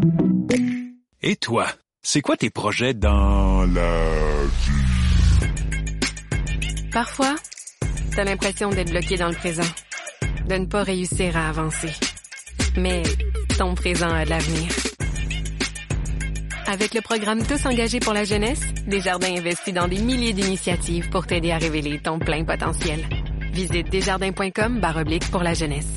Et toi, c'est quoi tes projets dans la vie? Parfois, t'as l'impression d'être bloqué dans le présent, de ne pas réussir à avancer. Mais ton présent a de l'avenir. Avec le programme Tous engagés pour la jeunesse, Desjardins investit dans des milliers d'initiatives pour t'aider à révéler ton plein potentiel. Visite desjardins.com/pour la jeunesse.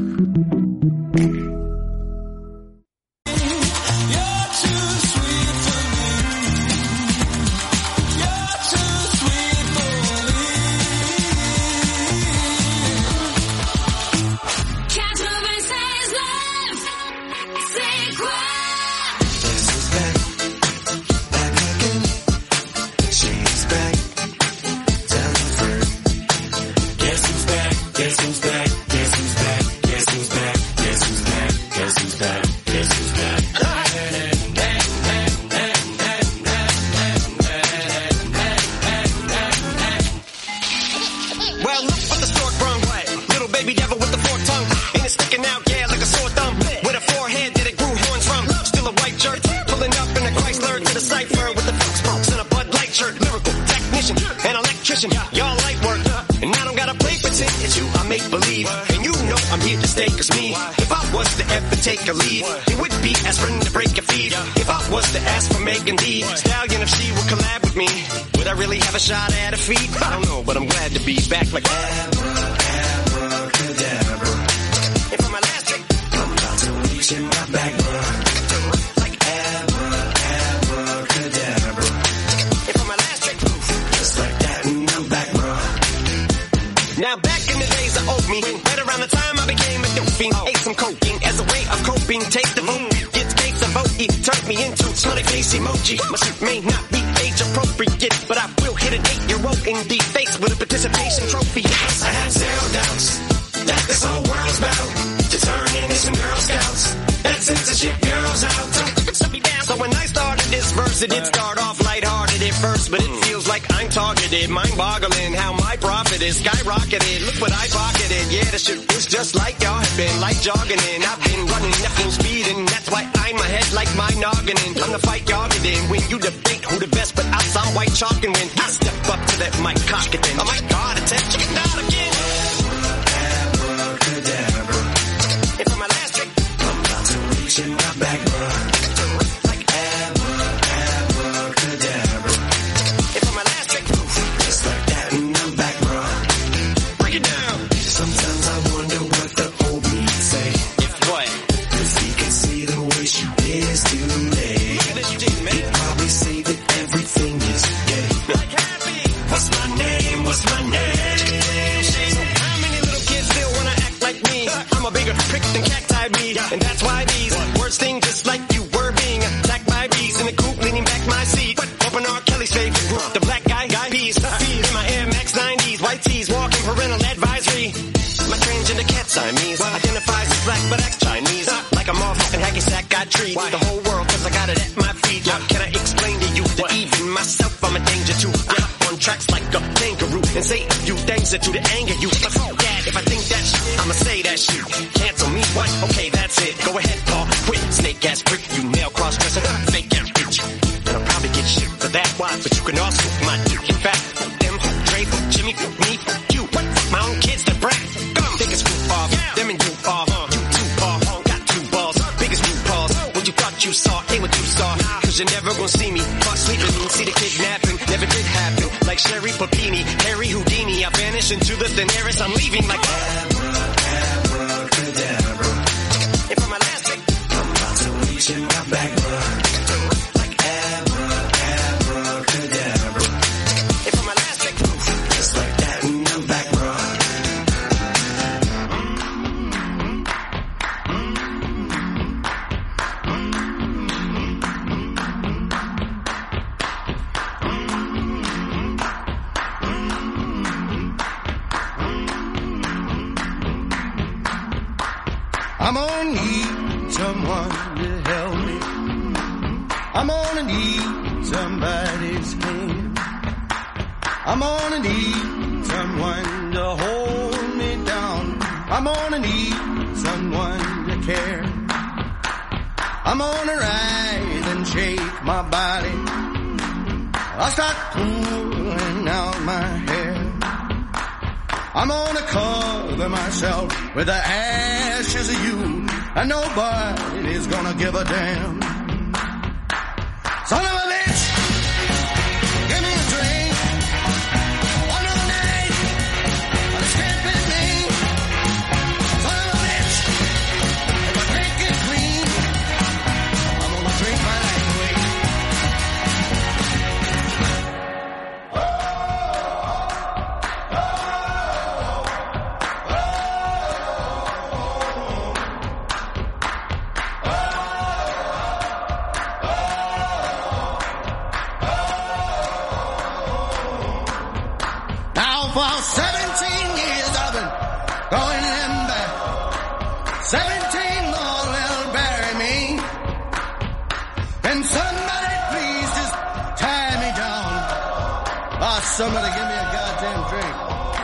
Take a lead, it would be aspirin to break a feed. If I was to ask for Megan Thee Stallion, if she would collab with me, would I really have a shot at a feat? I don't know, but I'm glad to be back like abracadabra. And for my last trick, I'm about to reach in my bag, like abracadabra. And for my last trick, just like that, and I'm back, bro. Now back in the days of old me, right around the time I became a dope fiend, ate some cocaine as a way of coping. Take the vote, gets case of vote, turned me into smiley face emoji. My suit may not be age appropriate, but I will hit an 8-year-old in the face with a participation trophy. Yes, I have zero doubts that this whole world's about to turn into some Girl Scouts and censorship girls out. So when I started this verse, it did start off lighthearted at first, but it feels like I'm targeted, mind-boggling how my profit is skyrocketed. Look what I pocketed, yeah, the shit was just like y'all have been, like jogging in. I've been running, nothing speeding, that's why I'm ahead like my noggin. I'm the fight y'all get in, when you debate who the best, but I saw white chalk and when I step up to that mic cock it then. Oh my God, attention, not again. Abracadabra. And for my last trick, I'm about to reach in my bag, bro. And that's why these words sting just like you were being attacked by bees in the coop, leaning back my seat. Open R. Kelly's favorite group, the black guy peas. In my Air Max 90s, white tees, walking parental advisory. My transgender cat Siamese identifies as black but acts Chinese. Like a motherfucking hacky sack, I treat the whole world cause I got it at my feet. How can I explain to you that even myself I'm a danger to? I hop on tracks like a kangaroo and say a few things that to the anger you. But fuck that, if I think that shit, I'ma say that shit. Cancel me, what? Okay, that's it. Go ahead, Paul, quit. Snake ass prick, you nail cross-dresser, fake ass bitch. And I'll probably get shit for that, why? But you can also my dick. In fact, fuck them, Dre, fuck Jimmy, fuck me, fuck you. What? Fuck my own kids to brag. Come, take a screw off, them and you off. You too off, got two balls, biggest blue balls. What you thought you saw, ain't what you saw. Cause you're never gonna see me, fuck sleeping, see the kidnapping. Never did happen, like Sherry Papini, Harry Houdini. I vanish into the thin air as I'm leaving like abracadabra. And for my last trick, I'm about to reach in my bag, bro. Like abracadabra. And for my last trick, just like that, and I'm back, bro. I'm gonna need someone to help me. I'm gonna need somebody's hand. I'm gonna need someone to hold me down. I'm gonna need someone to care. I'm gonna rise and shake my body. I'll start pulling out my hair. I'm gonna cover myself with the ashes of you, and nobody's gonna give a damn. Son of a bitch, give me a drink. One of the night, let's get with me. Son of a bitch, if I can't get clean, I'm gonna drink my life away. For 17 years I've been going in back. 17 more will bury me. Can somebody please just tie me down? Oh, somebody give me a goddamn drink.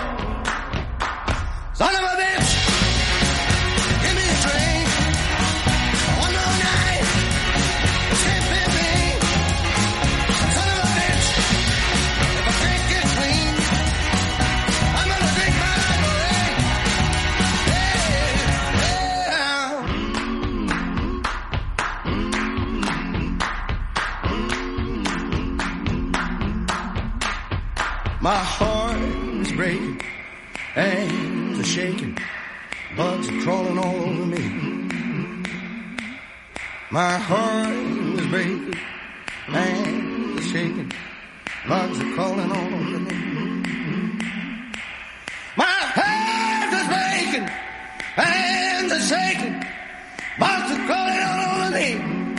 Son of a bitch, give me a drink. One more night, stay with me. Son of a bitch, if I can't get clean, I'm gonna drink my life away. My heart is breaking, hands are shaking, bugs are crawling all over me. My heart is breaking, hands are shaking, bugs are crawling all over me. My hands are breaking, hands are shaking, bugs are crawling all over me.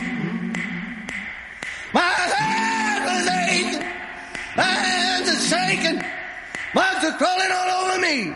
My hands are aching, hands are shaking, bugs are crawling all over me.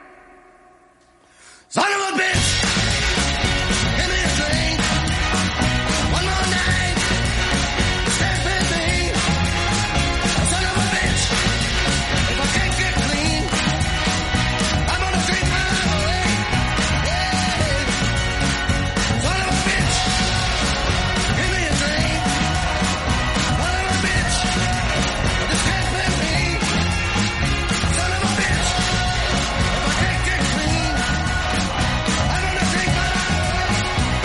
Son of a bitch, give me a drink. One more night, stay with me. Son of a bitch, if I can't get clean, I'm gonna drink my life away. Yeah. Son of a bitch, give me a drink. Son of a bitch, just can't with me. Son of a bitch, if I can't get clean, I'm gonna drink my life away.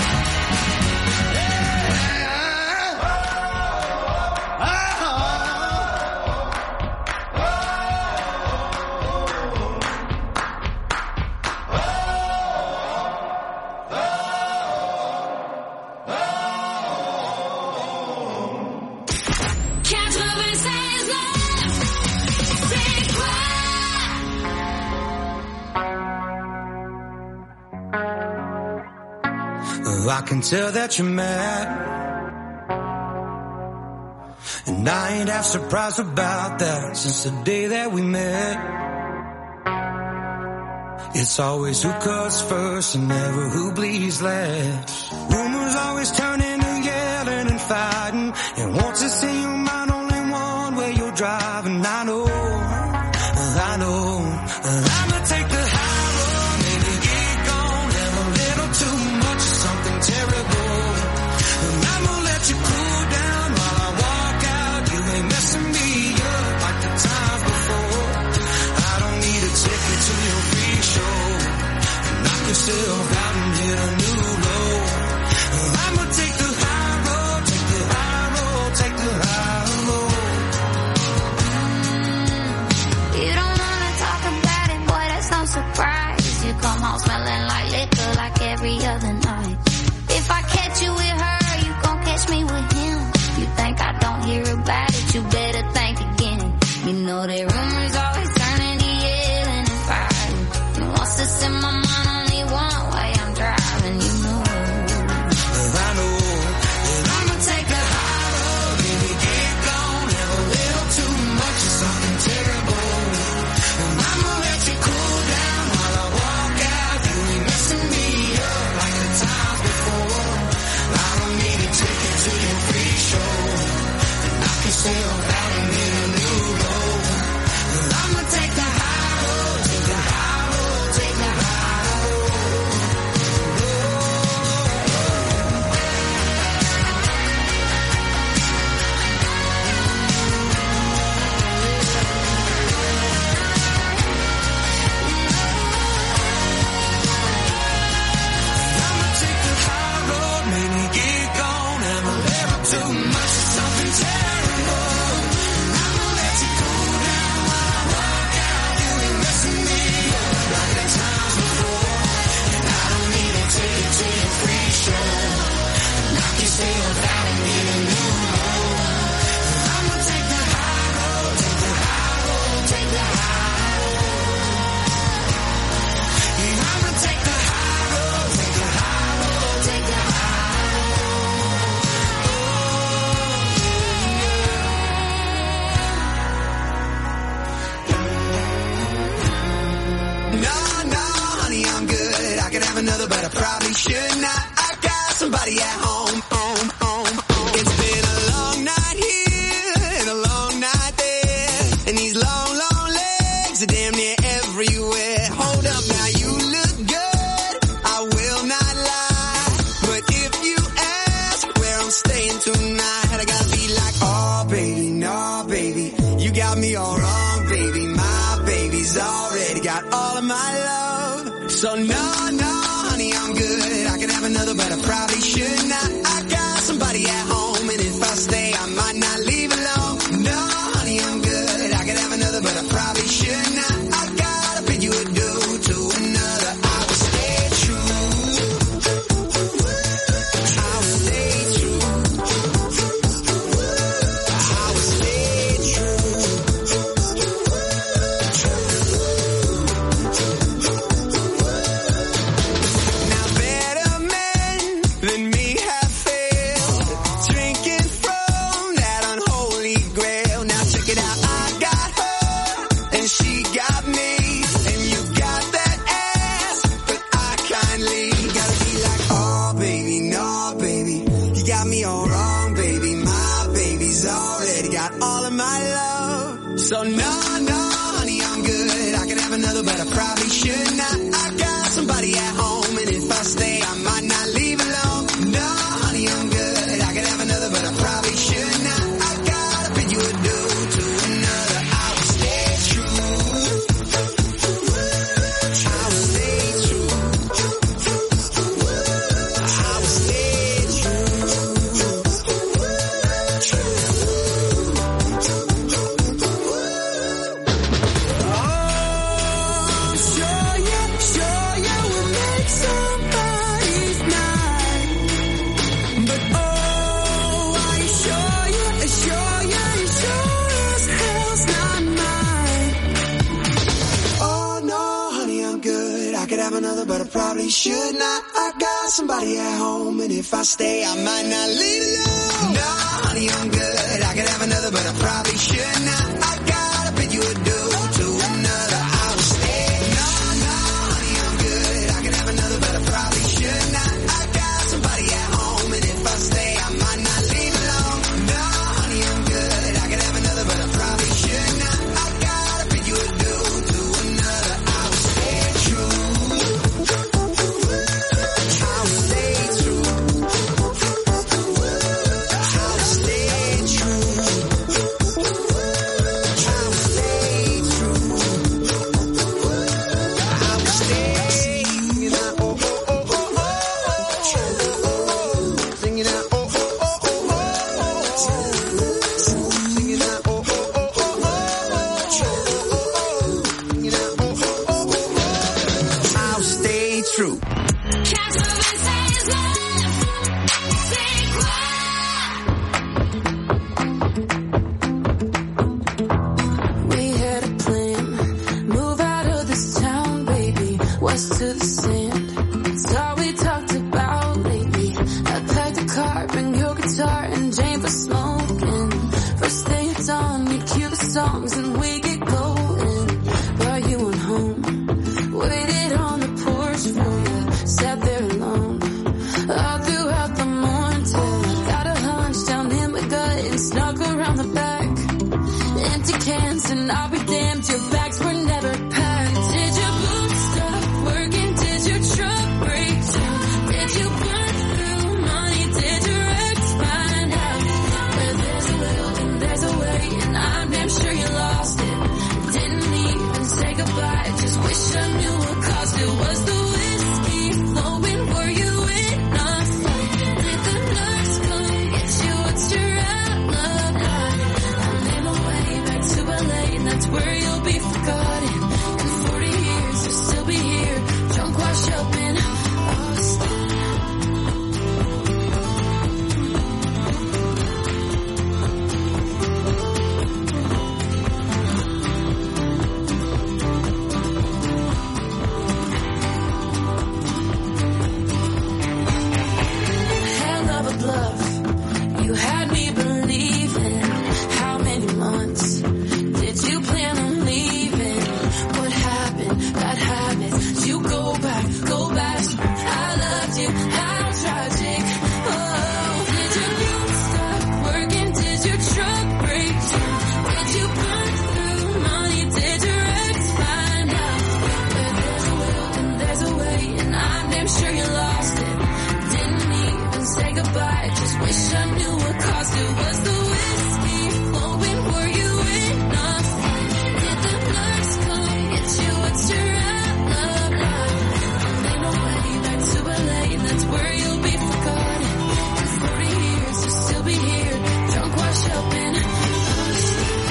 I can tell that you're mad, and I ain't half surprised about that. Since the day that we met, it's always who cuts first and never who bleeds last. Rumors always turn into yelling and fighting, and once it's in your mind, only one way you're driving. I know, I'ma take the high road, maybe get gone, have a little too much of something terrible, and I'ma let you cool down while I walk out. You ain't messing me up like the times before. I don't need a ticket to your free show, and knock yourself out and hit a new low. I'ma take the high road, take the high road, take the high road. You don't wanna talk about it, boy, that's no surprise. You come home smelling like liquor like every other night. If I catch you with her, you gon' catch me with him. You think I don't hear about it, you better think again. You know that rumors always turn into yelling and fighting, and once it's in my mind, only one way I'm driving, you know. I know that I'ma take the high road, maybe get gone, have a little too much of something terrible, and I'ma let you cool down while I walk out. You ain't messing me up like the times before. I don't need a ticket to your free show, and knock yourself out and hit a new low. I'ma take the high road, take the high road, take the high road. stay without you no more. I'ma take the high road, take the high road, take the high road. Yeah, I'ma take the high road, take the high road, take the high road. Another, but I probably should not. I got somebody at home. It's been a long night here and a long night there, and these long, long legs are damn near everywhere. Hold up now, you look good, I will not lie, but if you ask where I'm staying tonight, I gotta be like, oh baby, no baby, you got me all wrong, baby. My baby's already got all of my love, so no. I'm good, I could have another, but I probably should not. I got somebody at home, and if I stay, I might not leave alone. No, honey, I'm good, I could have another, but I probably should not. I gotta bid you adieu to another. I will stay true. I will stay true. I will stay true. Than me have failed, drinking from that unholy grail. Now check it out, I got her, and she got me, and you got that ass, but I kindly gotta be like, oh baby, no baby, you got me all wrong, baby. My baby's already got all of my love, so no, honey, I'm good, I could have another, but I probably should not. I got somebody at home, and if I stay, I might not leave alone. No, honey, I'm good. I could have another, but I probably should not. I gotta bid you adieu to another. I will stay true. I will stay true. I will stay true. Oh, sure you will make somebody's night. But oh, I assure you as hell's not mine. Oh no, honey, I'm good. I could have another, but I probably should not. I got somebody at home, and if I stay, I might not leave alone. No, honey, I'm good. I could have another, but I probably should not. I gotta bid you adieu to another. I will stay. No, honey, I'm good. I could have another, but I probably should not. I got somebody at home, and if I stay, I might not leave alone. No, honey, I'm good. I could have another, but I probably should not. I gotta bid you adieu to another. I will stay true. I will stay true. I will stay true. I will stay true. I will stay singing out, oh, oh, oh, oh, oh. Singing out, oh, oh, oh, oh, oh. Singing out, oh, oh, oh, oh, oh. Singing out, oh, oh, oh, oh. I'll stay true. We had a plan, move out of this town, baby, west to the sand. It's all we talked about lately. I packed a car, bring your guitar and Jane for smoking. First thing at dawn, you cue the songs and we get going. But you went home, waited on the porch for you, sat there alone. All throughout the morning till I got a hunch down in my gut and snuck around the back. Empty cans and I'll be damned, your bags were never packed. Did your boots stop working? Did your truck break down? Did you burn through money? Did your ex find out? Where there's a will and there's a way, and I'm damn sure you lost it. Didn't even say goodbye, just wish I knew what caused it. Was the whiskey flowing? Were you in a fight? Did the nurse come get you? What's your alibi? I made my way back to LA, and that's where You had me believing. How many months did you plan on leaving? What happened? Bad habits. You go back. I loved you. How tragic. Oh, did your phone stop working? Did your truck break down? Did you burn through money? Did your ex find out? Where there's a will, then there's a way, and I'm damn sure you lost it. Didn't even say goodbye. Just wish I knew what caused it. Was the whiskey flowing? Were you enough? Did the nurse come get you? What's your alibi? Ain't no way back to LA. That's where you'll be forgotten. In 40 years you'll still be here, drunk, washed up in us.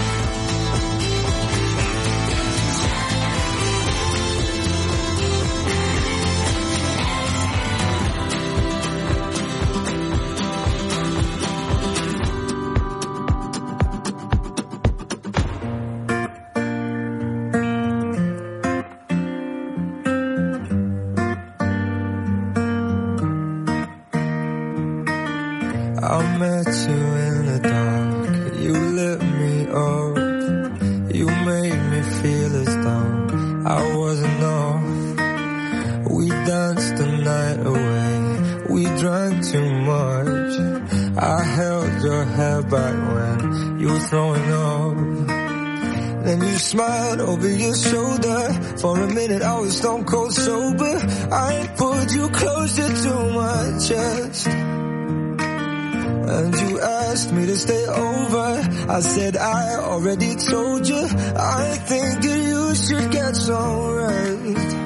I met you in the dark, you lit me up, you made me feel as though I wasn't off. We danced the night away, we drank too much. I held your hair back when you were throwing up. Then you smiled over your shoulder. For a minute I was stone cold sober. I pulled you closer to my chest, and you asked me to stay over. I said I already told you. I think that you should get some rest.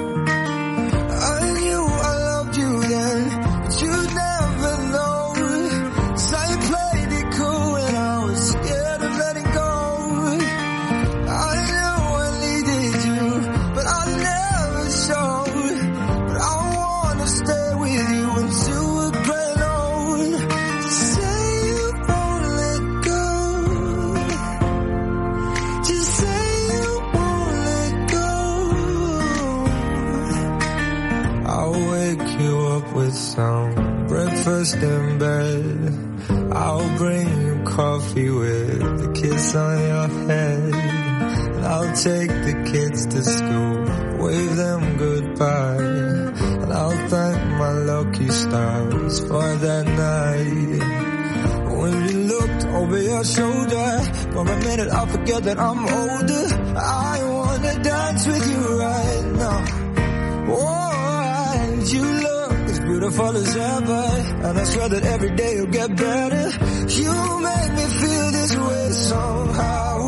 I knew I loved you then, but you never know. 'Cause I played it cool and I was scared of letting go. I knew I needed you, but I never showed. But I wanna stay with you until we're grown old. Say you won't let go. Just say you won't let go. I'll wake you up with some breakfast in bed. I'll bring you coffee with a kiss on your head. And I'll take the kids to school, wave them goodbye. And I'll thank my lucky stars for that night. When you looked over your shoulder, for a minute I forget that I'm older. I wanna dance with you right now. Oh, and you look as beautiful as ever, and I swear that every day you'll get better. You make me feel this way somehow.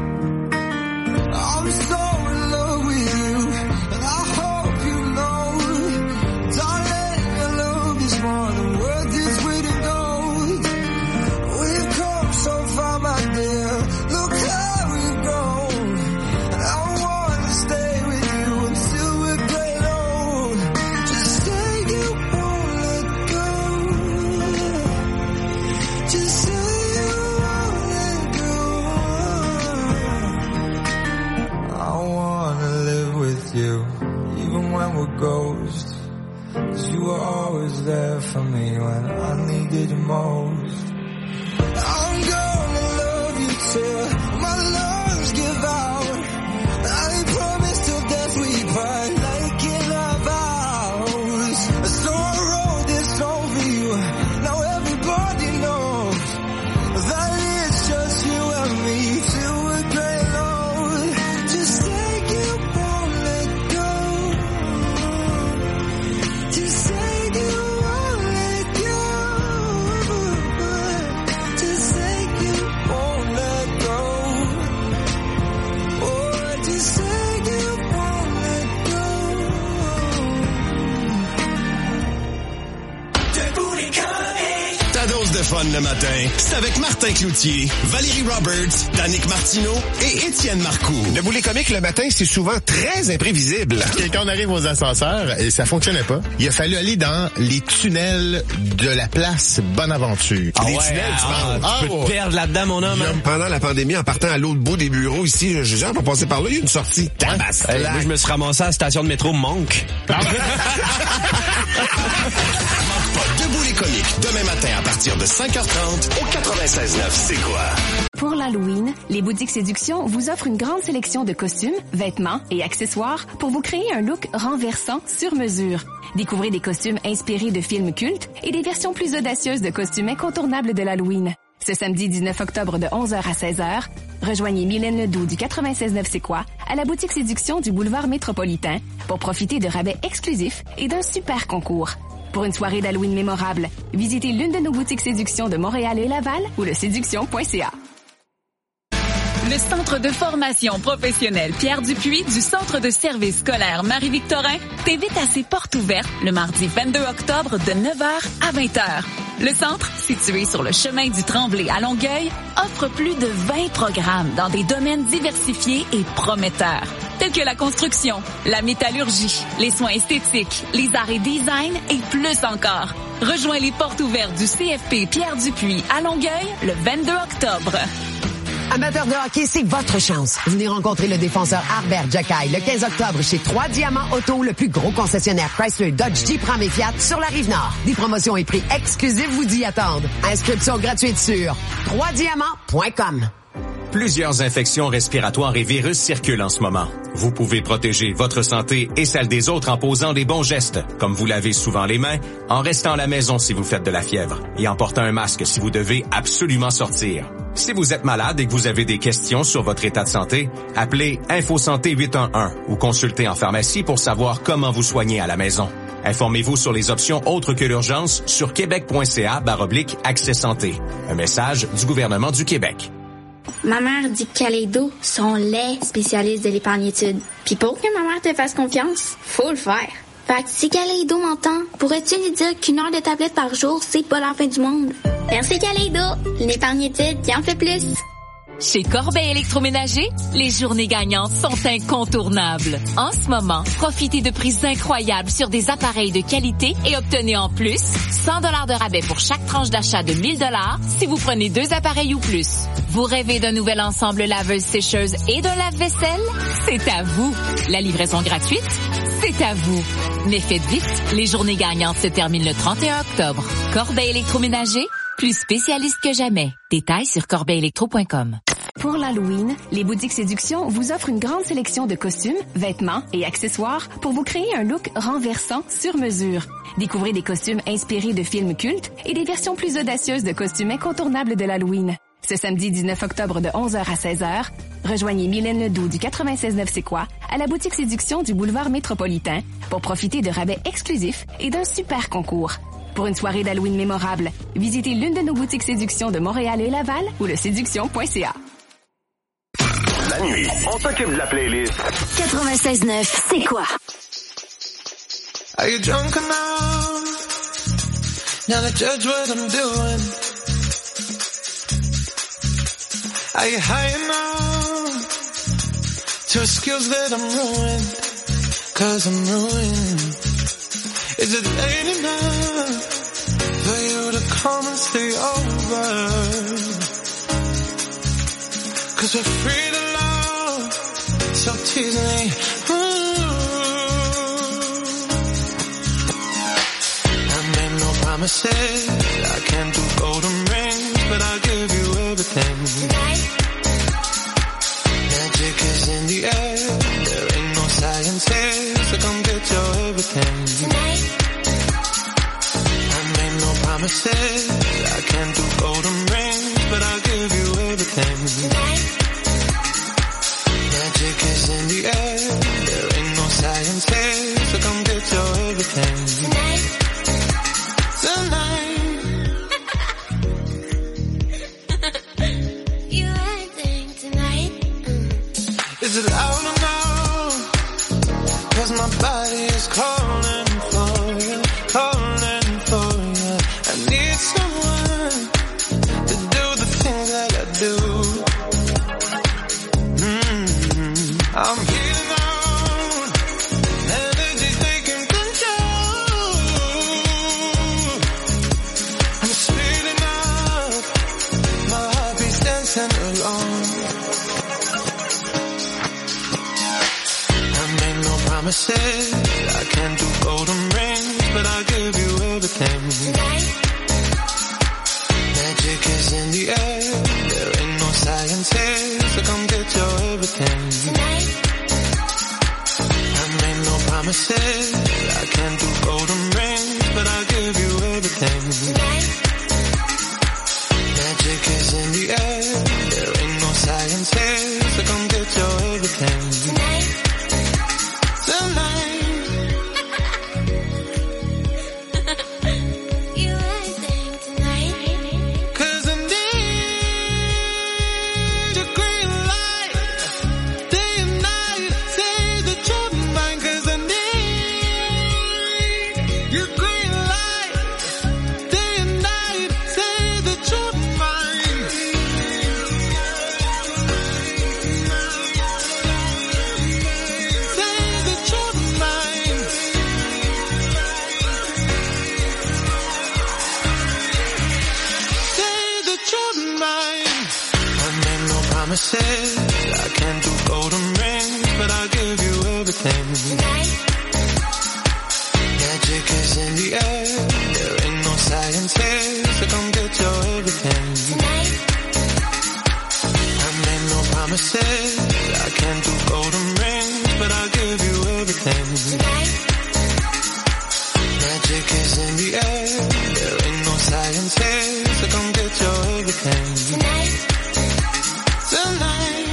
I'm so in love with you, and I hope you know, darling, your love is more than worth its weight in gold. We've come so far, my dear, look how we've grown. And I wanna stay with you until we're great old. Just say you won't let go. Just say you won't let go. I wanna live with you, even when we're ghosts. 'Cause you were always there for me when I needed you most. I'm gonna love you till my lungs give out. I promise till death we part, like in our vows. So I wrote this song for you, now everybody knows that it's just you and me till we're great old. Just say you won't let go. Just say you won't let go. Just say you won't let go. Oh, just say you won't let go. Ta dose de fun le matin, c'est avec Martin Cloutier, Valérie Roberts, Danick Martineau et Étienne Marcoux. Debout les comiques le matin, c'est souvent très imprévisible. Quand on arrive aux ascenseurs et ça fonctionnait pas, il a fallu aller dans les tunnels de la place Bonaventure. Les tunnels, tu parles. Tu peux te perdre là-dedans, mon homme. Hein? Pendant la pandémie, en partant à l'autre bout des bureaux ici, j'ai jamais passé par là, il y a une sortie. Hey, moi, je me suis ramassé à la station de métro Monk. Manque pas Debout les comiques, demain matin à partir de de 5h30 au 96.9 C'est quoi? Pour l'Halloween, les boutiques Séduction vous offrent une grande sélection de costumes, vêtements et accessoires pour vous créer un look renversant sur mesure. Découvrez des costumes inspirés de films cultes et des versions plus audacieuses de costumes incontournables de l'Halloween. Ce samedi 19 octobre de 11h à 16h, rejoignez Mylène Ledoux du 96.9 C'est quoi à la boutique Séduction du boulevard Métropolitain pour profiter de rabais exclusifs et d'un super concours. Pour une soirée d'Halloween mémorable, visitez l'une de nos boutiques Séduction de Montréal et Laval ou le séduction.ca. Le Centre de formation professionnelle Pierre Dupuis du Centre de service scolaire Marie-Victorin t'invite à ses portes ouvertes le mardi 22 octobre de 9h à 20h. Le centre, situé sur le chemin du Tremblay à Longueuil, offre plus de 20 programmes dans des domaines diversifiés et prometteurs, tels que la construction, la métallurgie, les soins esthétiques, les arts et design et plus encore. Rejoins les portes ouvertes du CFP Pierre Dupuis à Longueuil le 22 octobre. Amateurs de hockey, c'est votre chance. Venez rencontrer le défenseur Harbert Jackay le 15 octobre chez 3 Diamants Auto, le plus gros concessionnaire Chrysler, Dodge, Jeep, Ram et Fiat sur la Rive-Nord. Des promotions et prix exclusifs vous y attendent. Inscription gratuite sur 3diamants.com. Plusieurs infections respiratoires et virus circulent en ce moment. Vous pouvez protéger votre santé et celle des autres en posant des bons gestes, comme vous lavez souvent les mains, en restant à la maison si vous faites de la fièvre et en portant un masque si vous devez absolument sortir. Si vous êtes malade et que vous avez des questions sur votre état de santé, appelez InfoSanté 811 ou consultez en pharmacie pour savoir comment vous soigner à la maison. Informez-vous sur les options autres que l'urgence sur québec.ca/accès santé. Un message du gouvernement du Québec. Ma mère dit que Kaleido sont les spécialistes de l'épargne-études. Puis pour que ma mère te fasse confiance, faut le faire. Fait que si Kaleido m'entend, pourrais-tu lui dire qu'une heure de tablette par jour, c'est pas la fin du monde? Merci Kaleido, l'épargne-études qui en fait plus. Chez Corbeil Électroménager, les journées gagnantes sont incontournables. En ce moment, profitez de prix incroyables sur des appareils de qualité et obtenez en plus 100 $ de rabais pour chaque tranche d'achat de 1000 $ si vous prenez 2 appareils ou plus. Vous rêvez d'un nouvel ensemble laveuse-sécheuse et d'un lave-vaisselle? C'est à vous. La livraison gratuite? C'est à vous. Mais faites vite, les journées gagnantes se terminent le 31 octobre. Corbeil Électroménager, plus spécialiste que jamais. Détails sur corbeillelectro.com. Pour l'Halloween, les boutiques Séduction vous offrent une grande sélection de costumes, vêtements et accessoires pour vous créer un look renversant sur mesure. Découvrez des costumes inspirés de films cultes et des versions plus audacieuses de costumes incontournables de l'Halloween. Ce samedi 19 octobre de 11h à 16h, rejoignez Mylène Ledoux du 96.9 C'est quoi à la boutique Séduction du boulevard Métropolitain pour profiter de rabais exclusifs et d'un super concours. Pour une soirée d'Halloween mémorable, visitez l'une de nos boutiques Séduction de Montréal et Laval ou le séduction.ca. La nuit, on s'occupe de la playlist. 96.9 C'est quoi? Are you drunk enough now to judge what I'm doing? Are you high enough to excuse that I'm ruined? 'Cause I'm ruined. Is it late enough for you to come and stay over? 'Cause we're free to love, so tease me. I made no promises, I can't do golden rings, but I'll give you everything. Magic is in the air, there ain't no science here, so come get your everything. I made no promises, I can't do golden rings, but I'll give you everything. Magic is in the air, there ain't no science here, so come get your everything. Tonight. You acting tonight. Is it loud or no? 'Cause my body is calling for you, calling for you. I need someone to do the things that I do. I'm healing on, energy taking control. I'm speeding up, my heart beats dancing alone. I made no promises, I can't do golden rings, but I'll give you everything. in the air. There ain't no science here, so come get your everything. Tonight. I made no promises. I can't do golden rings, but I'll give you everything. Tonight. Magic is in the air. There ain't no science here, so come get your everything. Tonight. Tonight. I can't do golden rings, but I'll give you everything. Tonight. Magic is in the air. There ain't no science here, so come get your everything. Tonight. I made no promises. I can't do golden rings, but I'll give you everything. Tonight. Magic is in the air. There ain't no science here, so come get your everything. Tonight. Tonight.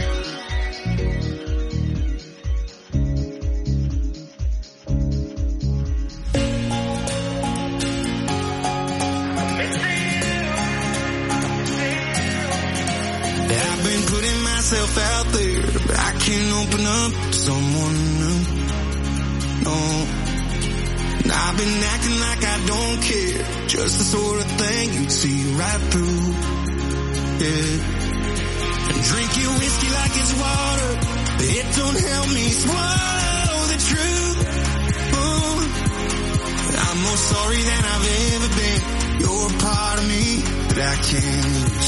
I've been putting myself out there, but I can't open up to someone new. No. And I've been acting like I don't care, just the sort of thing you'd see right through. Yeah. Drink your whiskey like it's water, but it don't help me swallow the truth. Oh, I'm more sorry than I've ever been. You're a part of me that I can't lose.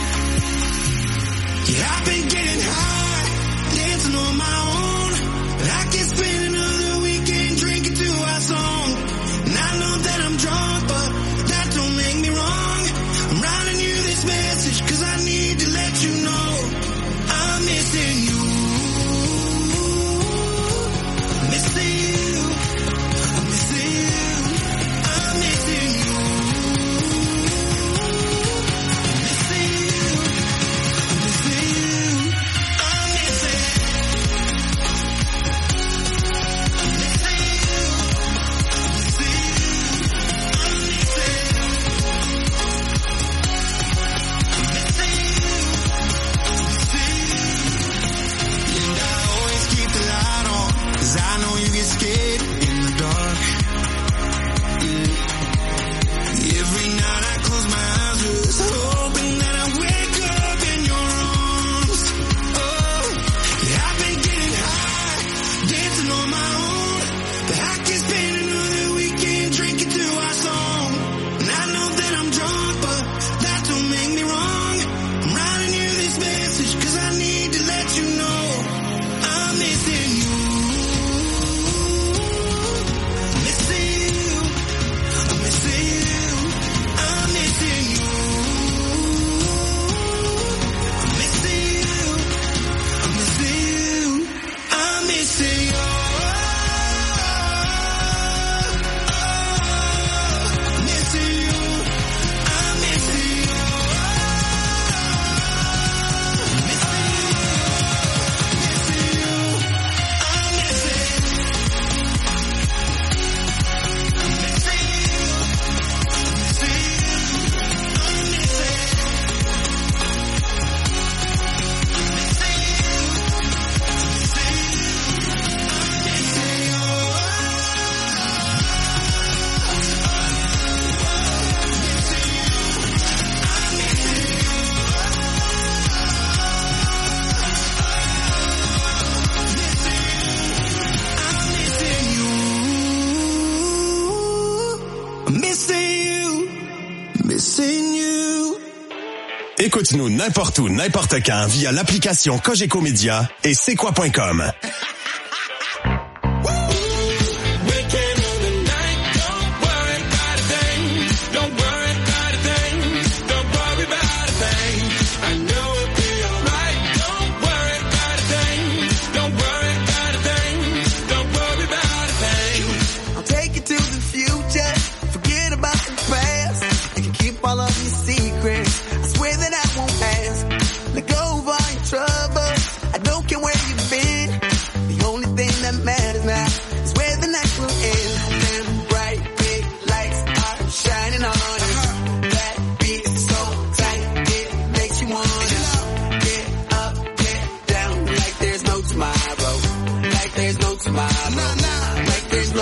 Yeah, I've been getting high, dancing on my own, but I can't spend another weekend drinking to our song. And I know that I'm drunk, but that don't make me wrong. I'm writing you this message 'cause I need to let you know I'm missing you. I'm missing you. I'm missing you. I'm missing you. I'm missing you. I'm missing you. I'm missing you. I'm missing you. I'm missing you. I know you get scared in the dark. Every night I close my eyes, just hoping that I wake up in your arms. Oh, yeah, I've been getting high, dancing on my own, but I can't spend another weekend drinking to our song. And I know that I'm drunk, but that don't make me wrong. I'm writing you this message 'cause I need to let you know I'm missing you. Écoute-nous n'importe où, n'importe quand via l'application Cogeco Média et c'est quoi.com. Don't worry about a thing. Don't worry about a thing. Don't worry about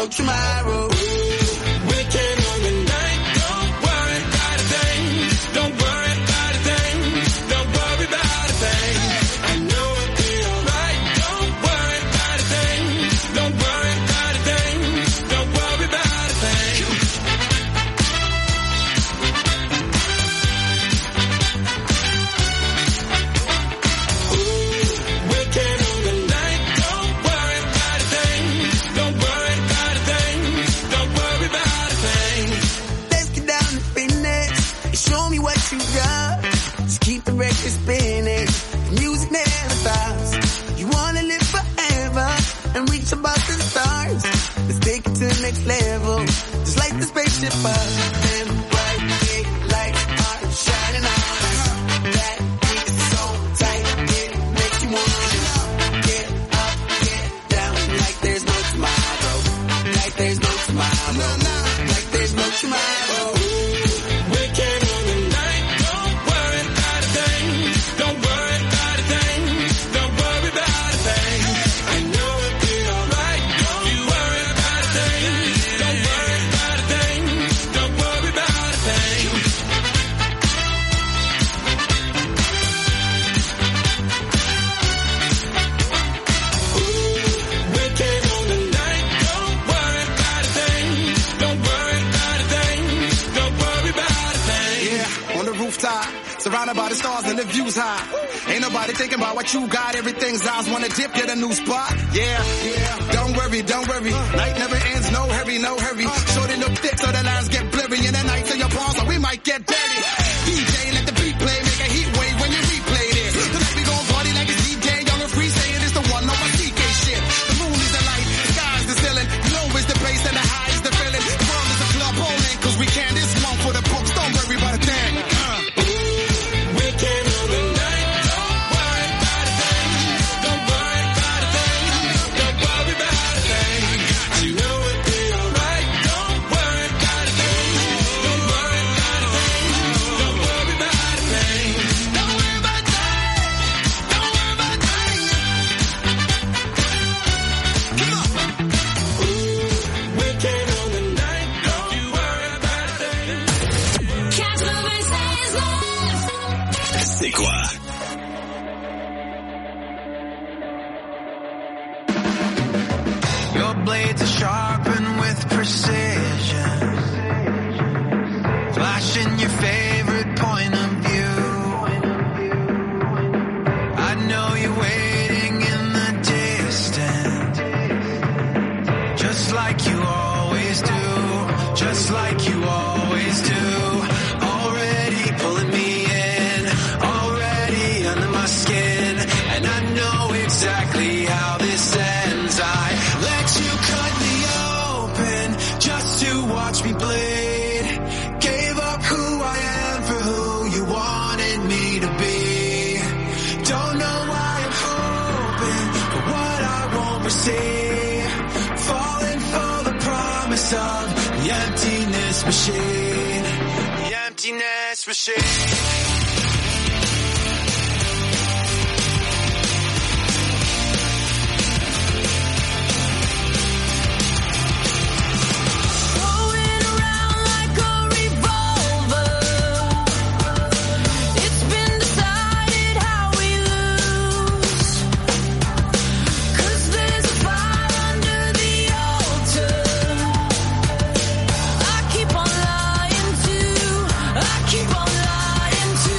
no tomorrow. Working on the night, don't worry about a thing. Don't worry about a thing. Don't worry about a thing. I know it'll be alright. Don't worry about a thing. Don't worry about a thing. Don't worry about a thing. Working on the night, don't worry about a thing. Don't worry about a thing. Don't worry about a thing. Let's get down to business and show me what you got. Just keep the record spinning, the music never stops. You wanna live forever and reach above the stars. Let's take it to the next level, just like the spaceship up. And bright big lights are shining on us. That beat so tight, it makes you wanna get up, get down, like there's no tomorrow. Like there's no tomorrow. Like there's no tomorrow. Working on the night, don't worry about a thing. Don't worry about a thing. Don't worry about a thing. I know it'll be alright. Don't you worry about a thing. Don't worry about a thing. Don't worry about a thing. Working on the night, don't worry about a thing. Don't worry about a thing. Don't worry about a thing. Yeah, on the rooftop, surrounded by the stars and the views high. Ain't nobody thinking about what you got. Everything's ours. Wanna dip, get a new spot. Yeah. Don't worry, don't worry. Night never ends. No hurry, no hurry. Shorty look thick so the lines get blurry. In the night to your palms, so we might get dirty. DJ, let the beat play, make a heat wave when you replay this. Tonight we gon' party like it's DJ, young and free, saying it's the one on my CK shit. The moon is the light, the sky's the ceiling, low is the bass and the high is the feeling. The world is a club bowling, cause we can this one for the books. Don't worry about a thing. Working on the night, don't worry about a thing. Don't worry about a thing. Don't worry about a thing. I know it'll be alright. Don't worry about a thing. Don't worry about a thing. Don't worry about a thing. Don't worry about a thing. Don't worry about a thing. Come on. Working on the night, don't you worry about a thing. C'est quoi? Your blades are sharpened with precision, flashing your favorite point of view. I know you're waiting in the distance, just like you always do, just like you always do. Already pulling me in, already under my skin, and I know exactly how this ends. I let you cut me open just to watch me bleed. Gave up who I am for who you wanted me to be. Don't know why I'm hoping for what I won't receive. Falling for the promise of the emptiness machine. The emptiness machine. Going around like a revolver. It's been decided how we lose. 'Cause there's a fire under the altar. I keep on lying to. I keep on lying to.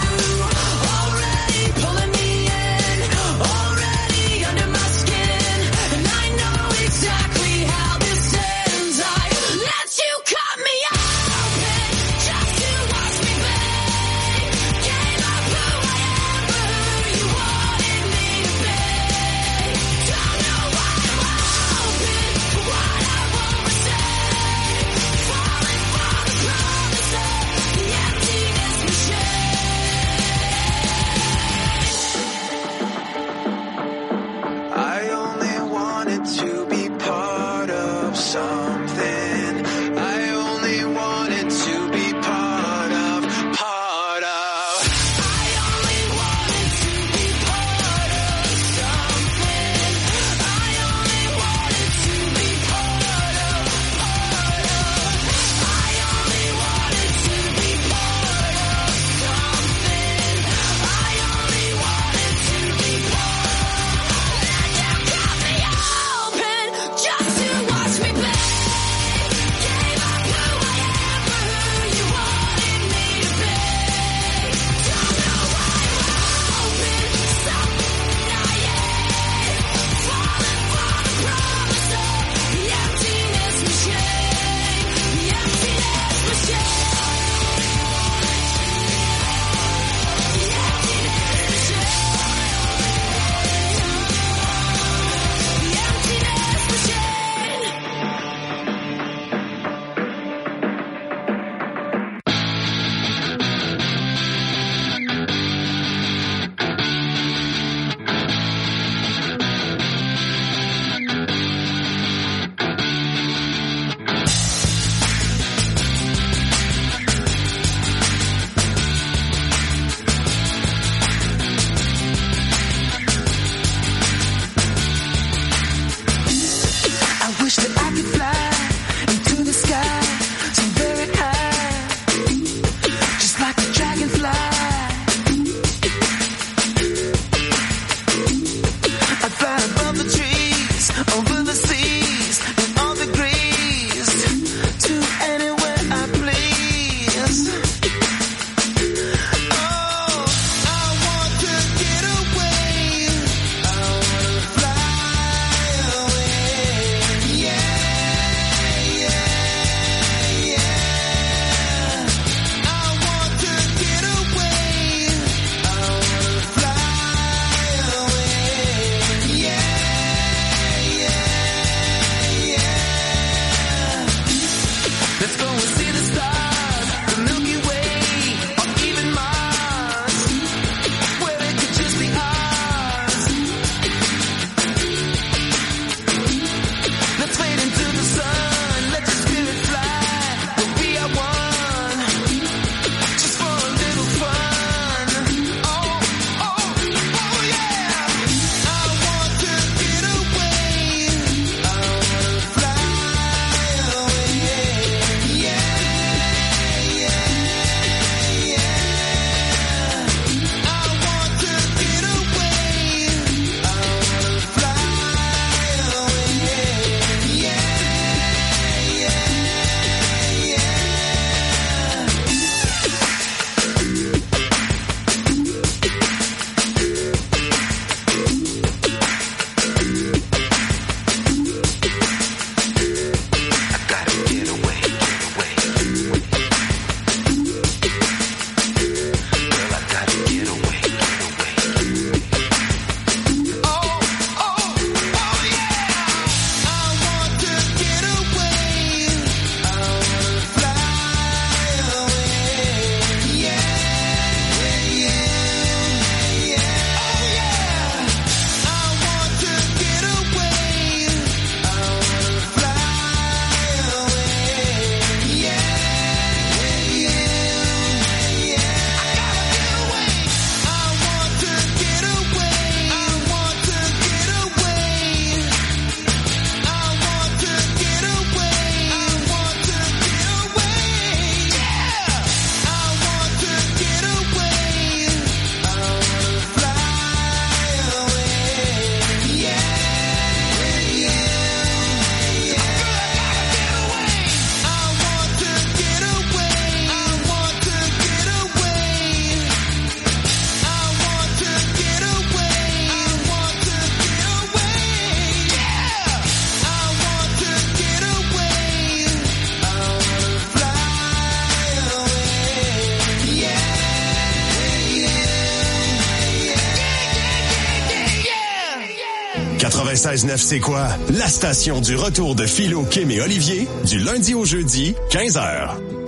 96.9 C'est quoi? La station du retour de Philo, Kim et Olivier, du lundi au jeudi, 15h.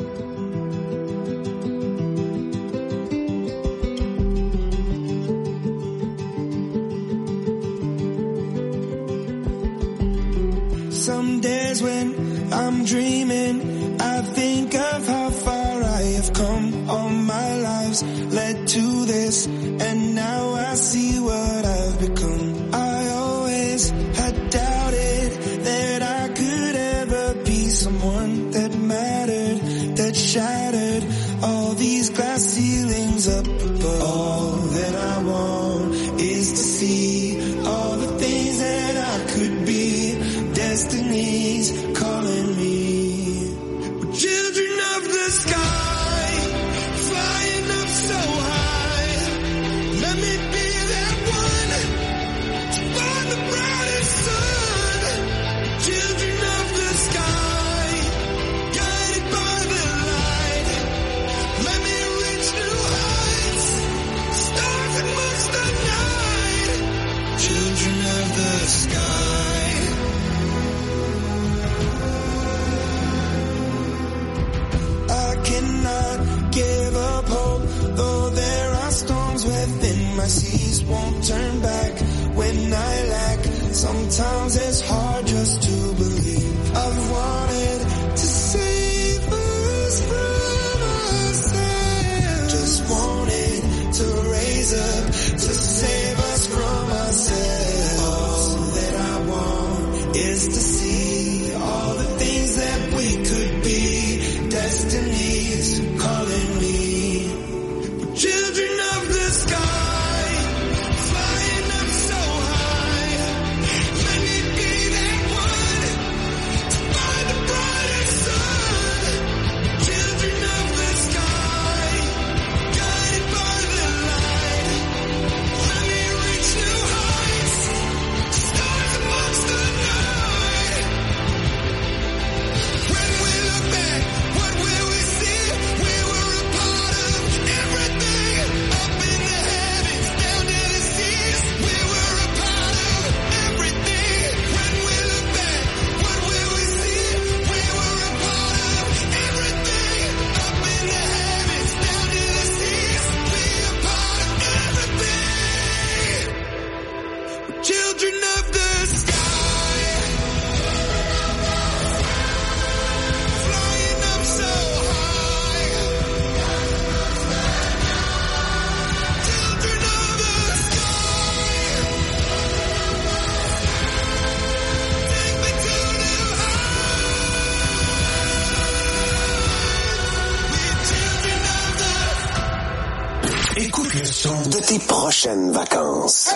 Some days when I'm dreaming, I think of how far I have come. All my lives led to this, and now I see what I've become. I always had doubted that I could ever be someone that mattered, that shattered all these glass ceilings up above. All that I want is to see all the things that I could be. Destiny's calling me. We're children of the sky, flying up so high. Let me be that one to find the brightest sun. Children of the sky, guided by the light. Let me reach new heights, stars amongst the night. Children of the sky. Cannot give up hope, though there are storms within my seas. Won't turn back when I lack. Sometimes it's hard just to believe. I've wanted to save us from ourselves. Just wanted to raise up to save us from ourselves. All that I want is to see all the things that we could be. Destiny's calling me. We're children of the sky, flying up so high. Let me be that one to find the brightest sun. Children of the sky, guided by the light. Let me reach new heights, stars amongst the night. When we look back, what will we see? We were a part of everything. Up in the heavens, down to the seas. We were a part of everything. When we look back, what will we see? We were a part of everything. Up in the heavens, down to the seas. We a part of everything. We're children of the sky. Flying up so high. Children of the sky. Take me to new heights. We're children of the. Écoute le son de tes prochaines vacances.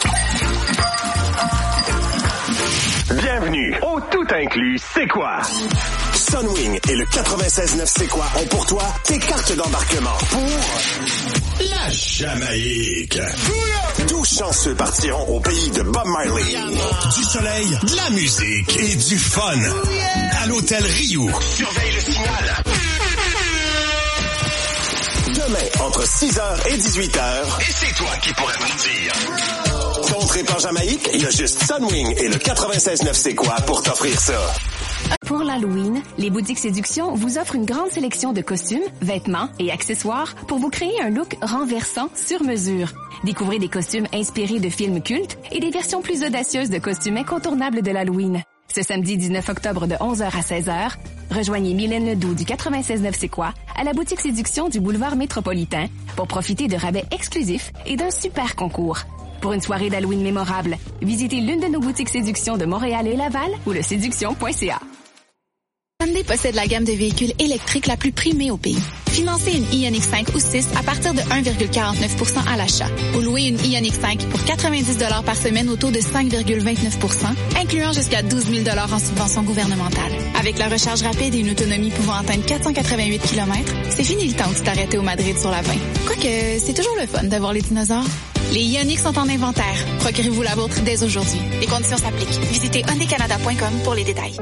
Bienvenue au tout inclus C'est quoi? Sunwing et le 96.9 C'est quoi ont pour toi tes cartes d'embarquement pour la Jamaïque. 12 chanceux partiront au pays de Bob Marley. Du soleil, de la musique et du fun. À l'hôtel Rio. Surveille le signal. Demain, entre 6h et 18h. Et c'est toi qui pourrais me le dire. Ton trip en Jamaïque, il y a juste Sunwing et le 96.9 C'est quoi pour t'offrir ça. Pour l'Halloween, les boutiques Séduction vous offrent une grande sélection de costumes, vêtements et accessoires pour vous créer un look renversant sur mesure. Découvrez des costumes inspirés de films cultes et des versions plus audacieuses de costumes incontournables de l'Halloween. Ce samedi 19 octobre de 11h à 16h, rejoignez Mylène Ledoux du 96.9 C'est quoi à la boutique Séduction du boulevard Métropolitain pour profiter de rabais exclusifs et d'un super concours. Pour une soirée d'Halloween mémorable, visitez l'une de nos boutiques Séduction de Montréal et Laval ou le séduction.ca. Hyundai possède la gamme de véhicules électriques la plus primée au pays. Financez une Ioniq 5 ou 6 à partir de 1,49% à l'achat. Ou louez une Ioniq 5 pour 90 $ par semaine au taux de 5,29%, incluant jusqu'à 12 000 $ en subvention gouvernementale. Avec la recharge rapide et une autonomie pouvant atteindre 488 km, c'est fini le temps de t'arrêter au Madrid sur la 20. Quoique, c'est toujours le fun d'avoir les dinosaures. Les Ioniq sont en inventaire. Procurez-vous la vôtre dès aujourd'hui. Les conditions s'appliquent. Visitez hyundaicanada.com pour les détails.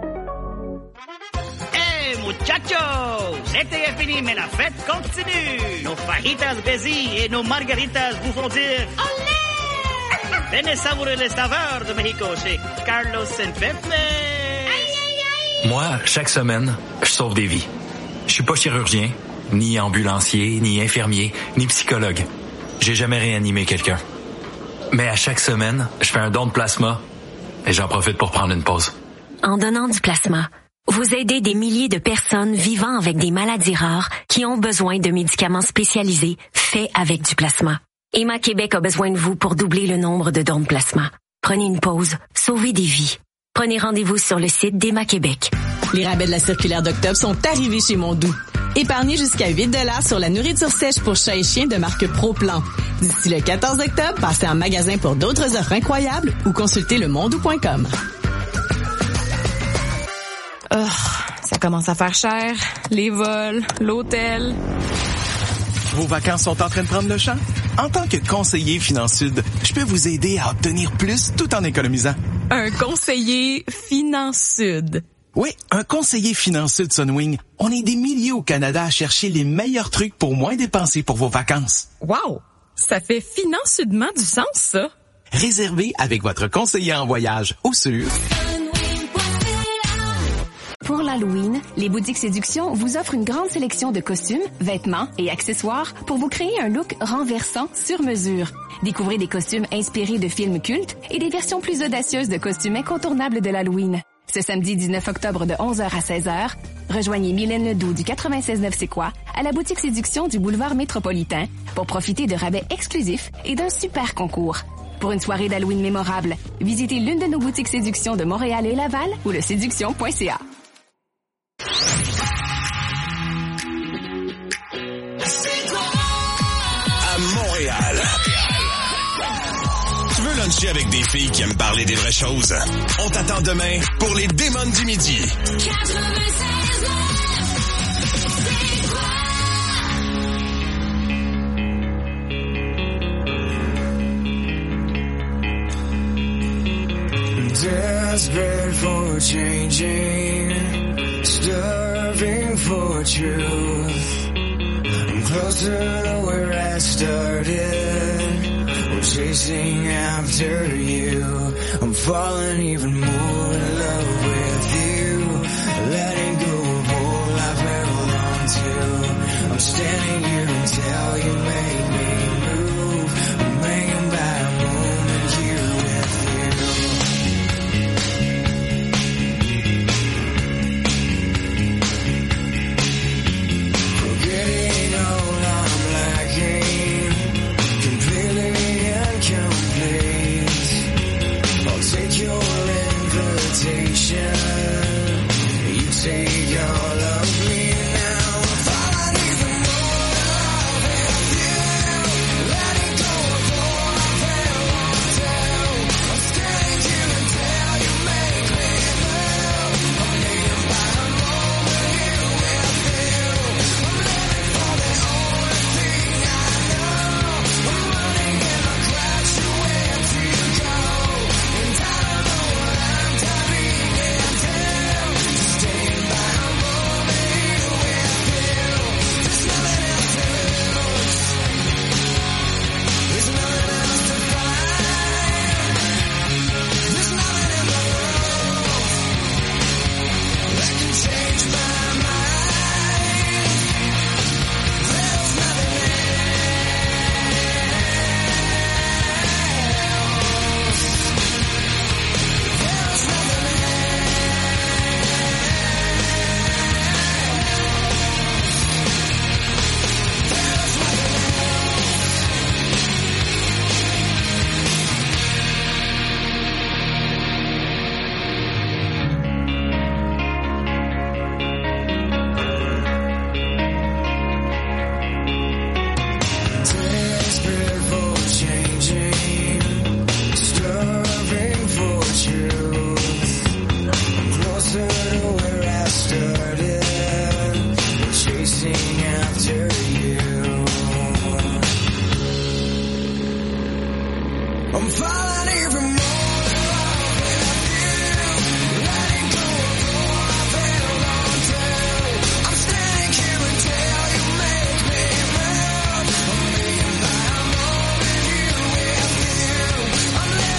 Muchachos, l'été est fini, mais la fête continue. Nos fajitas Bézi et nos margaritas vous font dire olé! Venez savourer les saveurs de Mexico chez Carlos Pepe. Moi, chaque semaine, je sauve des vies. Je suis pas chirurgien, ni ambulancier, ni infirmier, ni psychologue. J'ai jamais réanimé quelqu'un. Mais à chaque semaine, je fais un don de plasma et j'en profite pour prendre une pause. En donnant du plasma, vous aidez des milliers de personnes vivant avec des maladies rares qui ont besoin de médicaments spécialisés faits avec du plasma. Emma Québec a besoin de vous pour doubler le nombre de dons de plasma. Prenez une pause, sauvez des vies. Prenez rendez-vous sur le site d'Emma Québec. Les rabais de la circulaire d'octobre sont arrivés chez Mondou. Épargnez jusqu'à 8$ sur la nourriture sèche pour chats et chiens de marque ProPlan. D'ici le 14 octobre, passez en magasin pour d'autres offres incroyables ou consultez le mondou.com. Oh, ça commence à faire cher. Les vols, l'hôtel. Vos vacances sont en train de prendre le champ? En tant que conseiller FinanceSud, je peux vous aider à obtenir plus tout en économisant. Un conseiller FinanceSud. Oui, un conseiller FinanceSud Sunwing. On est des milliers au Canada à chercher les meilleurs trucs pour moins dépenser pour vos vacances. Wow! Ça fait financement du sens, ça. Réservez avec votre conseiller en voyage au sur. Pour l'Halloween, les boutiques Séduction vous offrent une grande sélection de costumes, vêtements et accessoires pour vous créer un look renversant sur mesure. Découvrez des costumes inspirés de films cultes et des versions plus audacieuses de costumes incontournables de l'Halloween. Ce samedi 19 octobre de 11h à 16h, rejoignez Mylène Ledoux du 96.9 C'est quoi à la boutique Séduction du boulevard Métropolitain pour profiter de rabais exclusifs et d'un super concours. Pour une soirée d'Halloween mémorable, visitez l'une de nos boutiques Séduction de Montréal et Laval ou le séduction.ca. À Montréal. Tu veux luncher avec des filles qui aiment parler des vraies choses? On t'attend demain pour les Démons du Midi. 96 Desperate for changing, starving for truth. I'm closer to where I started. I'm chasing after you. I'm falling even more in love with you. Letting go of all I've held on to. I'm standing here until you make me move. I'm hanging by a moment here with you. Forgetting all I'm lacking, completely incomplete. I'll take your invitation. You take all of me now. I'm falling even more in love with you. Letting go of all I've held on to. I'm standing here until you make me move. I'm hanging by a moment here with you. I'm living for the only thing I know. I'm running and I crash you into you go. And I don't know what I'm dying until. Just staying by a moment here with you. There's nothing else to lose. There's nothing else to find. There's nothing in the world that can change my mind. There's nothing desperate for changing, starving for truth. I'm closer to where I started, chasing after you. I'm falling even more in love with you. Letting go of all I've held on to. I'm standing here until you make me move. I'm hanging by a moment here with you. I'm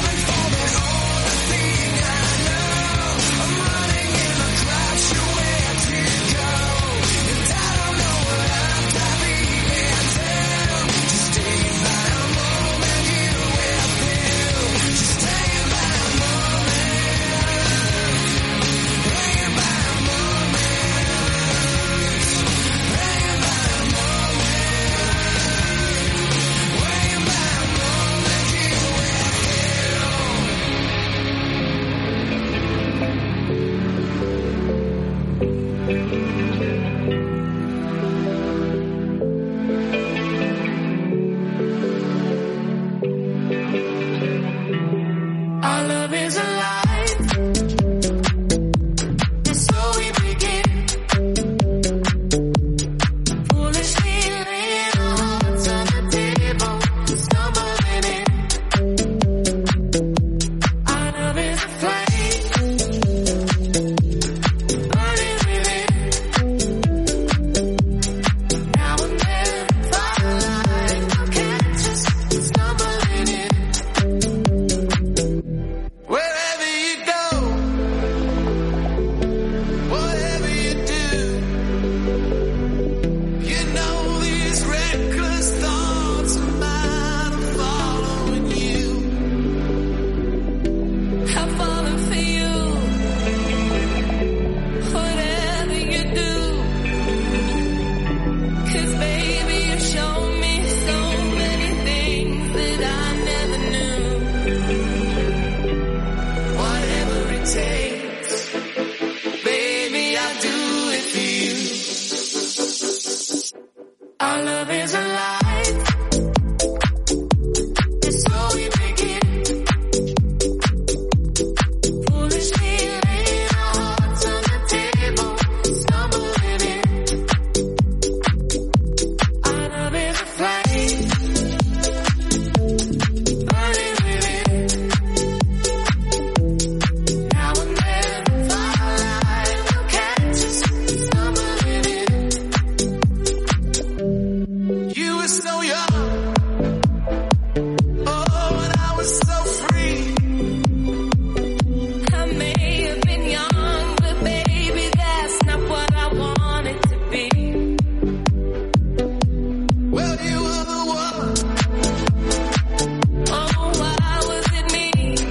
young. Oh, when I was so free. I may have been young, but baby, that's not what I wanted to be. Well, you were the one. Oh, why was it me?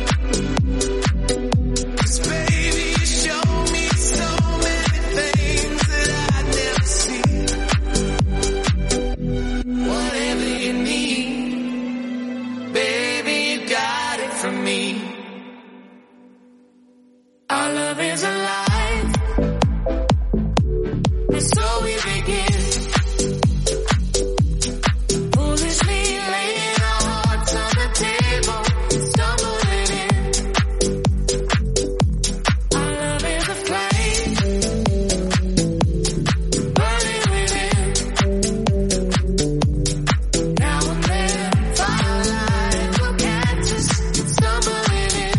'Cause baby, you showed me so many things that I'd never seen. Whatever you need, baby, you got it from me. Our love is alive, and so we begin. Foolishly laying our hearts on the table, stumbling in. Our love is a flame, burning within. Now and then, firelight will catch us, stumbling in.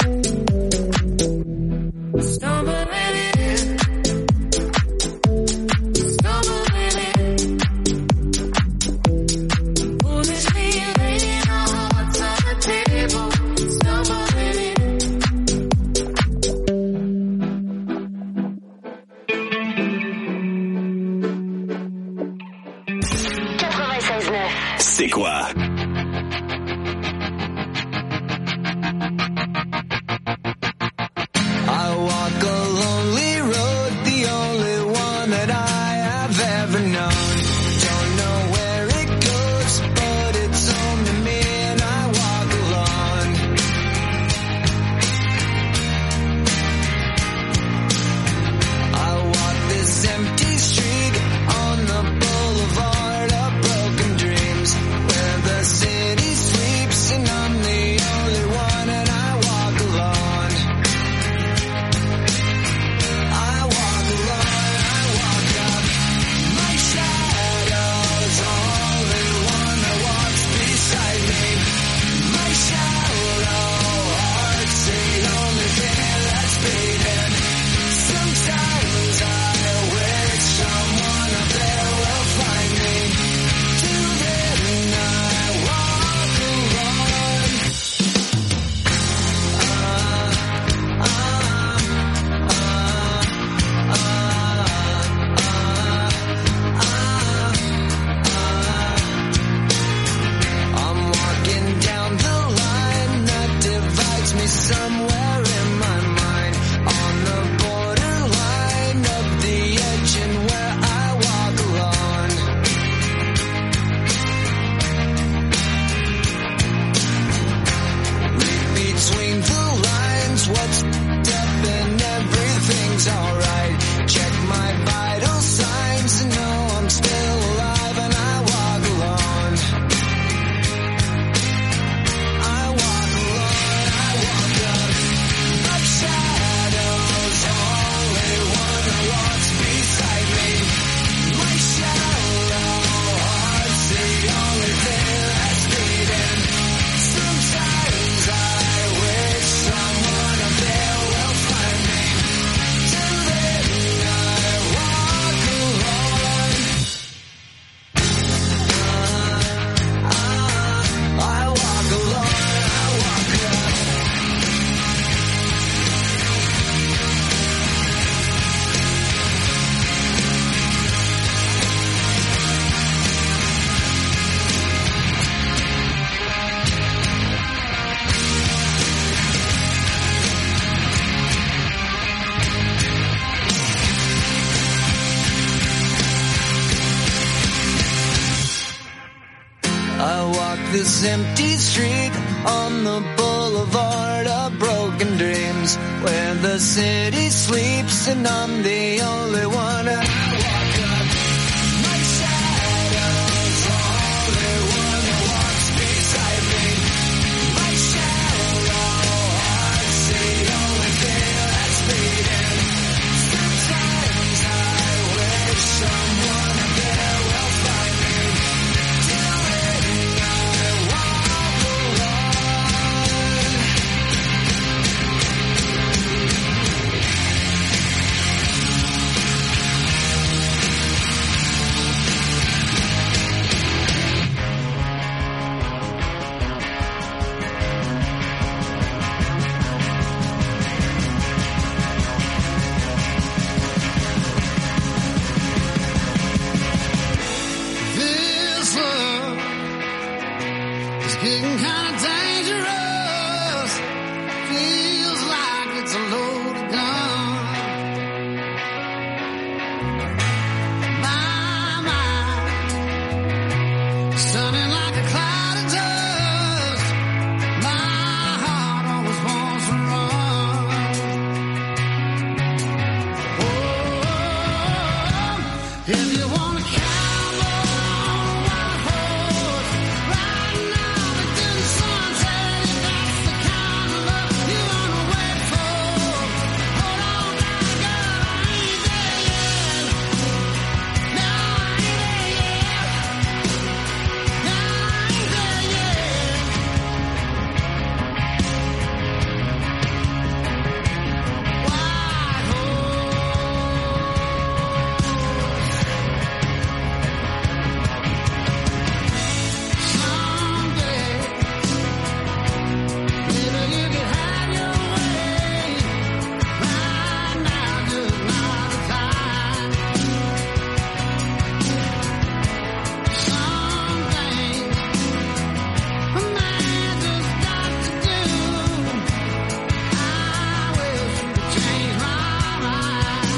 Stumbling in. Stumbling in. Foolishly laying our hearts on the table, stumbling in. C'est quoi? I walk a lonely road, the only one that I have ever known. Don't know where it goes, but it's home to me and I walk alone. I walk this empty street on the boulevard of broken dreams, where the city sleeps and I'm the only one and I walk alone. I walk alone, I walk up. My shadow's the only one that walks beside me. My shallow heart's the only thing that's beating. Sometimes I wish someone up there will find me. Till then I walk alone. I'm walking down the line that divides me somewhere in my mind, on the borderline of the edge and where I walk alone. Read between the lines what's up and everything's alright. Check my vital signs to know I'm still alive and I walk alone. I walk alone, I walk up. My shadow's the only one that walks beside me. My shallow heart's the only thing that's beating. Sometimes I wish someone up there will find me. Till then I walk alone. I walk alone, I walk up. I walk this empty street on the boulevard of broken dreams, where the city sleeps and I'm the only one. I walk up. My shadow's the only one that walks beside me. My shallow heart's the only thing that's beating. Sometimes I wish someone up there will find me. Till then I walk alone. getting kind of dangerous. Feels like it's a loaded gun. My mind, stunning like a cloud of dust. My heart always wants to run. Oh, if you want to cowboy on a white horse, riding out into the sunset, if that's the kind of love you want to wait for. Hold on now, girl, I ain't there yet. No, I ain't there yet. No, I ain't there yet. White someday, maybe you could have your way. Right now, just not the time. Some things a man just got to do. I wish you could change my mind.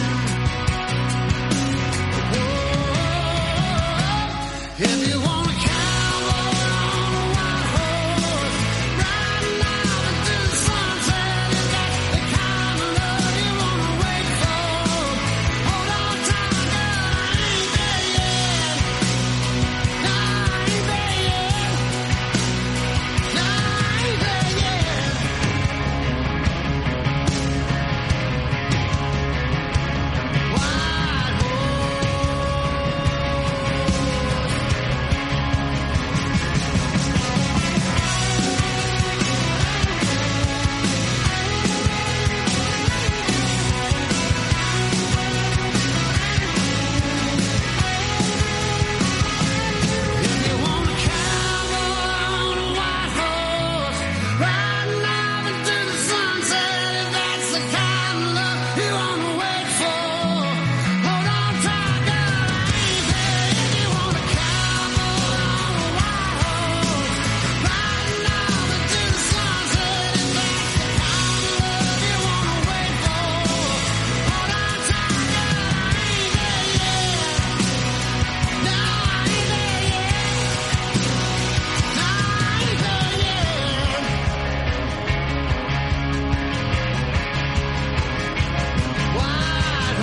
If you want a cowboy on a white horse, riding out into the sunset, if that's the kind of love you want to wait for. Hold on tight, girl, I ain't there yet. No, I ain't there yet. No, I ain't there yet. White If you want a cowboy on a white horse, riding out into the sunset, if that's the kind of love you want to wait for. Hold on tight, girl, I ain't there. If you want a cowboy on a white horse, riding out into the sunset, if that's the kind of love you want to wait for. Hold on tight, girl, I ain't there yet. No, I ain't there yet. No, I ain't there yet. White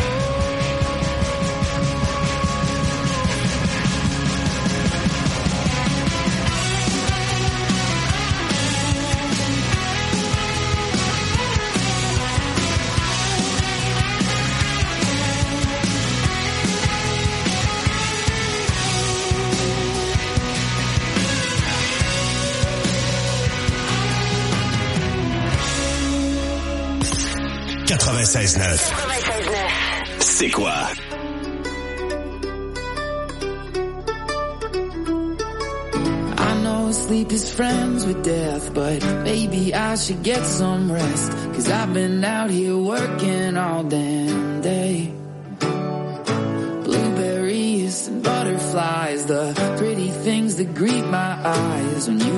C'est quoi? I know sleep is friends with death, but maybe I should get some rest. 'Cause I've been out here working all damn day. Blueberries and butterflies, the pretty things that greet my eyes when you